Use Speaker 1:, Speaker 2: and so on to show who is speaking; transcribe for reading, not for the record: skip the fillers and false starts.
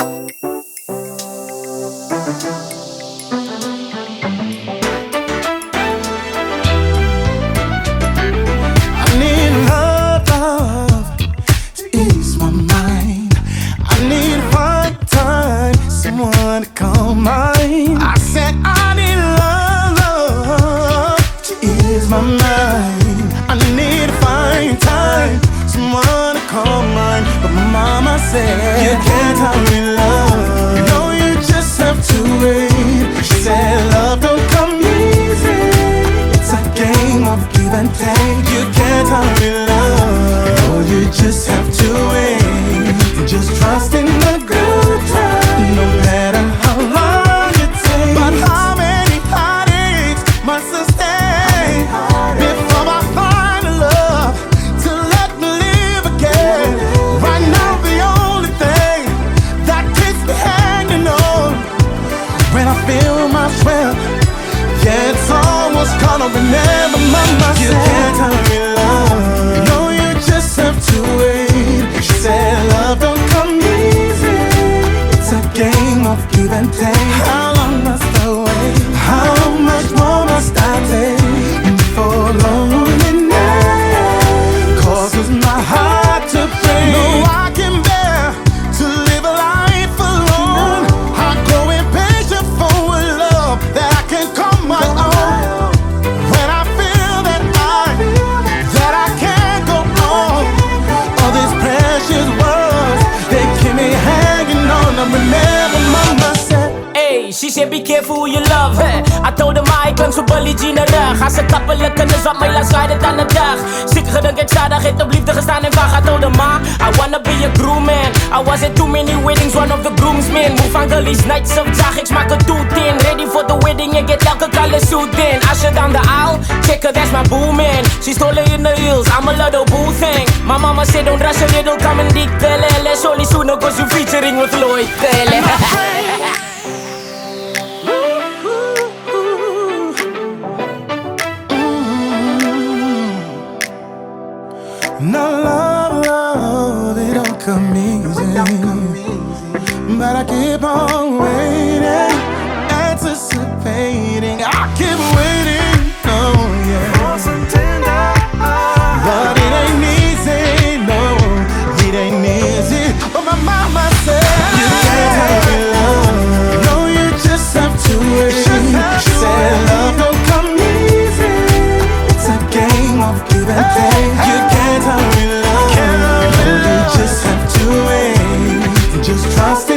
Speaker 1: Someone to call mine. I said I need love to ease my mind. I need to find time, someone to call mine. But my mama said you can't tell me love. You know you just have to wait. She said love don't come easy. It's a game of give and take. You can't tell me love. You know you just have to wait. Just trust in the good times. No matter how long it takes. But how many heartaches must I stay before I find a love to let me live again? Right now the only thing that keeps me hanging on, when I feel my strength, yeah, it's almost gone. Remember mama said you can't tell me love. You know you just have to wait. She said love don't come easy. It's a game of give and take. How long must I wait? How much more must I take before loneliness causes my heart to break? No, I can bear to live a life alone. I grow impatient for a love that I can call my own. When I feel that I can't go on, all these precious words, they keep me hanging on. I remember mama said,
Speaker 2: hey, she said be careful who you love. I told her maar ik ben zo ballie na rug. Als ze kappelijk kunnen zat mij laat sliden aan de dag. Zeker gedunk ik zadig, het op liefde gestaan en vaag. I told her ma, I wanna be a groom man. I was at too many weddings, one of the groomsmen. Move aan gullies, nights of dag, ik smaak het toet in. Ready for the wedding, ik get elke color suit in. Usher down the aisle, check her, that's my boo man. She's taller in the heels, I'm a little boo thing. My mama said don't rush her, it'll come and dick tell. Let's only sooner cause you featuring with Lloyd Tell.
Speaker 1: no love, it don't come easy. But I keep on waiting, anticipating. I keep waiting, oh yeah, for some tender love. But it ain't easy, no, it ain't easy. But my mama said you can't have me love. You know you just have to wait. She said love don't come easy. It's a game of give and take. You can't tell me love. You know you just have to wait. Just trust